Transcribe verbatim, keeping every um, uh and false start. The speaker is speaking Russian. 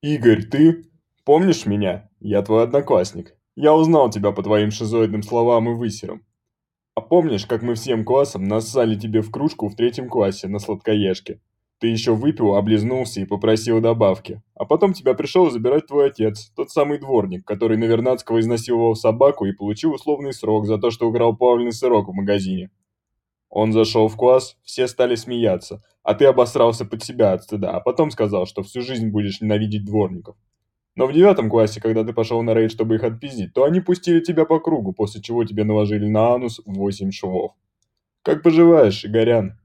Игорь, ты? Помнишь меня? Я твой одноклассник. Я узнал тебя по твоим шизоидным словам и высерам. А помнишь, как мы всем классом нассали тебе в кружку в третьем классе на сладкоежке? Ты еще выпил, облизнулся и попросил добавки. А потом тебя пришел забирать твой отец, тот самый дворник, который на Вернадского изнасиловал собаку и получил условный срок за то, что украл плавленый сырок в магазине. Он зашел в класс, все стали смеяться, а ты обосрался под себя от стыда, а потом сказал, что всю жизнь будешь ненавидеть дворников. Но в девятом классе, когда ты пошел на рейд, чтобы их отпиздить, то они пустили тебя по кругу, после чего тебе наложили на анус восемь швов. Как поживаешь, Игорян?